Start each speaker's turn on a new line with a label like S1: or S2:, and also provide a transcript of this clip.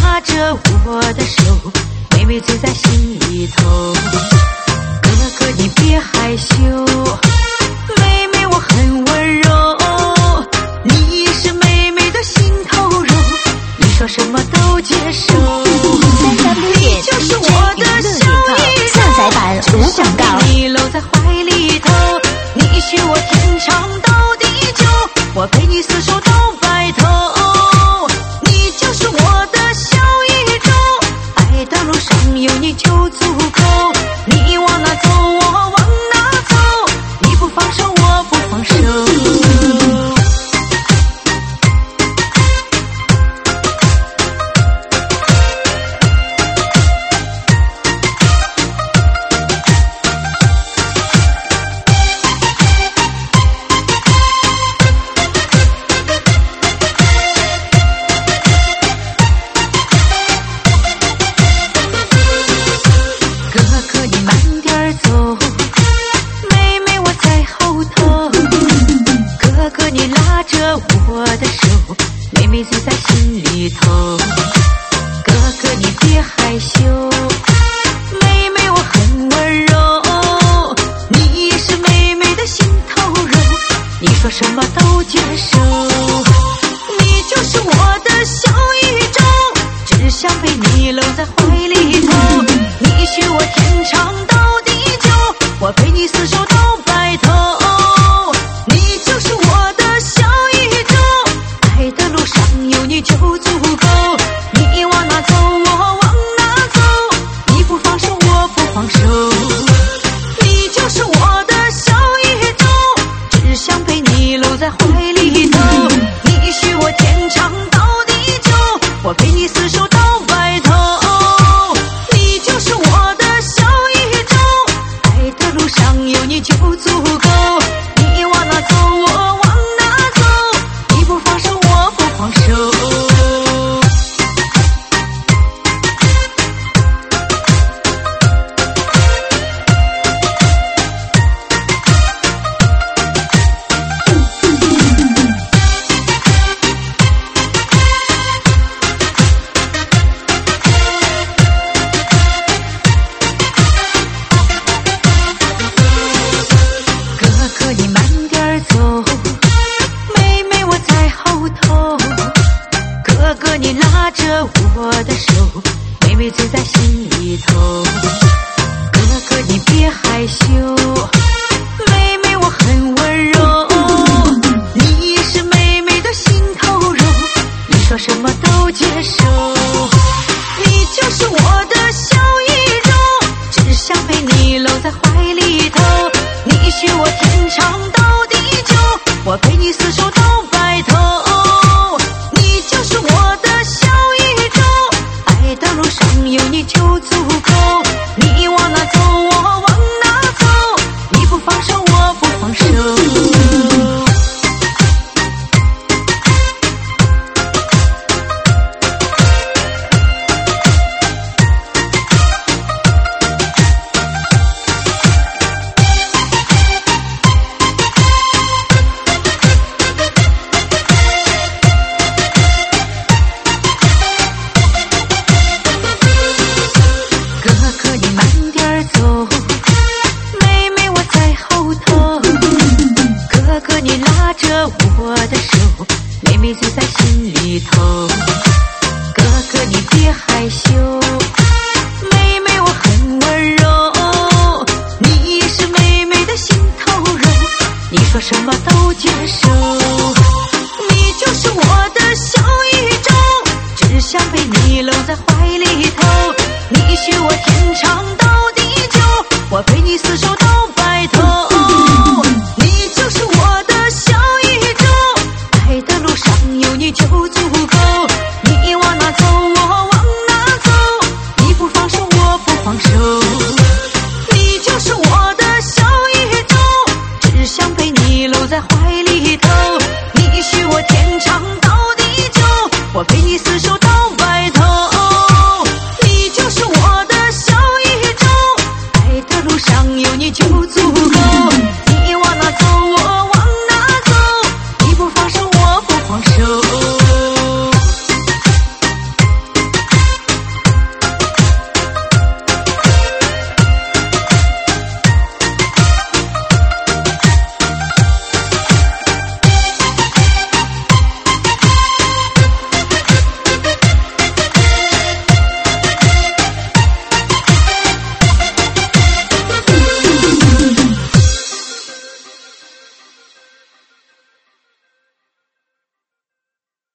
S1: 拉着我的手，妹妹醉在心里头。哥哥你别害羞，妹妹我很温柔，你是妹妹的心头肉，你说什么都接受。你就是我的小宇宙，
S2: 下载版无广告。
S1: 你搂在怀里头，你许我天长到地久，我陪你厮守到白头。你就是我的小宇宙，爱的路上有你就足够。你往哪走我往哪走，你不放手我不放手。我的手，妹妹醉在心里头。哥哥你别害羞，妹妹我很温柔，你是妹妹的心头肉，你说什么都接受。你就是我的小宇宙，只想被你搂在怀里头。你许我天长到地久，我陪你厮守到白头。你就是我的小宇宙，爱的路上有你就足够。你往哪走我往哪走，你不放手我不放手。你就是我的小宇宙，只想被你搂在怀里头。你许我天长到地久，我陪你厮守到白头。你就是我的小宇宙，爱的路上有你就足够。你往哪走我往哪走，你不放手我不放手。我的手，妹妹醉在心里头。哥哥你别害羞，妹妹我很温柔，你是妹妹的心头肉，你说什么都接受。你就是我的小宇宙，只想被你搂在怀里头。你许我天长到地久，我陪你厮守到白头。你就是我的小宇宙，爱的路上有你就足够。你往哪走我往哪走，你不放手我不放手。我的手，妹妹醉在心里头。哥哥你别害羞，妹妹我很温柔，你是妹妹的心头肉，你说什么都接受。你就是我的小宇宙，只想被你搂在怀里头。你许我天长到地久，我陪你厮守到白头。你就是我的小宇宙，爱的路上有你就足